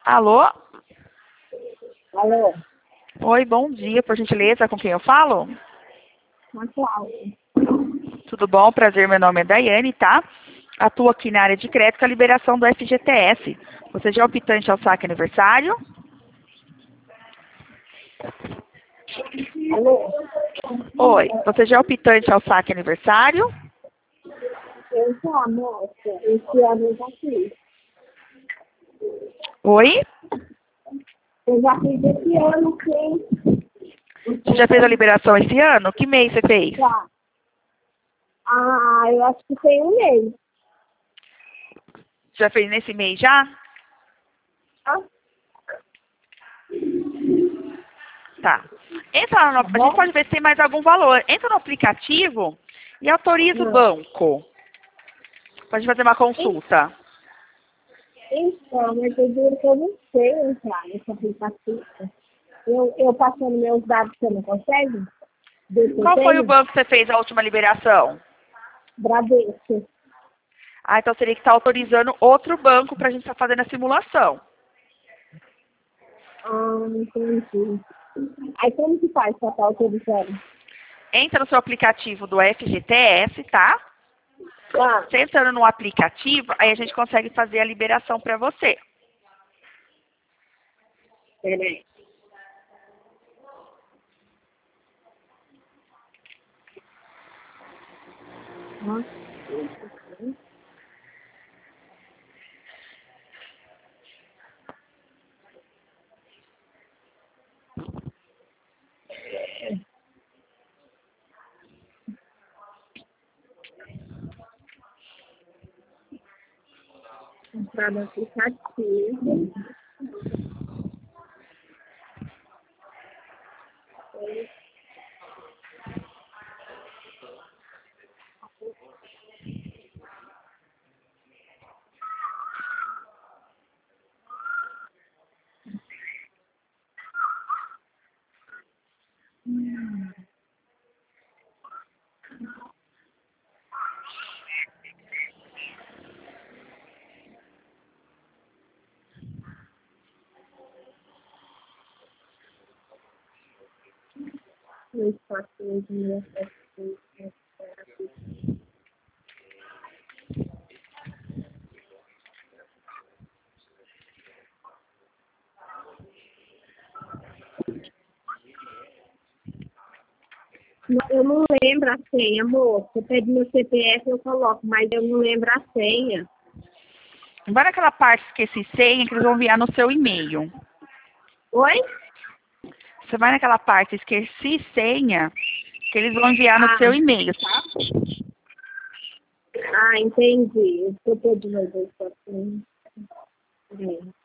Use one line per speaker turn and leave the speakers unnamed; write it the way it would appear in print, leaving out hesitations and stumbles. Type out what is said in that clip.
Alô?
Alô,
Oi, bom dia, por gentileza, com quem eu falo?
uma Cláudia.
Tudo bom? Prazer, meu nome é Daiane, tá? Atuo aqui na área de crédito com a liberação do FGTS. Você já é optante ao saque aniversário?
Alô,
Oi, você já é optante ao saque aniversário?
eu sou a moça, esse ano eu já fiz.
Oi?
Eu já fiz esse ano, sim.
Você já fez a liberação esse ano? Que mês você fez?
Já. Ah, eu acho que tem um mês.
Já fez nesse mês já?
Tá?
Tá. Entra no,
Tá
a gente
bom?
pode ver se tem mais algum valor. Entra no aplicativo e autoriza o
Não.
banco. Pode fazer uma consulta.
Então, mas eu juro que eu não sei entrar nesse aplicativo. Eu passando meus dados, você não consegue? Ver se eu
Qual foi o
tenho?
banco que você fez a última liberação?
Bradesco.
Ah, então teria que estar autorizando outro banco para a gente estar fazendo a simulação.
Ah, entendi. Aí como que faz pra estar autorizando?
Entra no seu aplicativo do FGTS, tá?
Ah,
Você entrando no aplicativo, aí a gente consegue fazer a liberação para você.
peraí. Nossa. Entrar no aplicativo. No espaço de meu eu não lembro a senha, amor. Você pede meu CPF, eu coloco, mas eu não lembro a senha.
Vai naquela parte esqueci senha que eles vão enviar no seu e-mail.
Oi?
Você vai naquela parte esqueci senha que eles vão enviar no seu e-mail, tá?
Entendi. Eu tô pedindo meu CPF.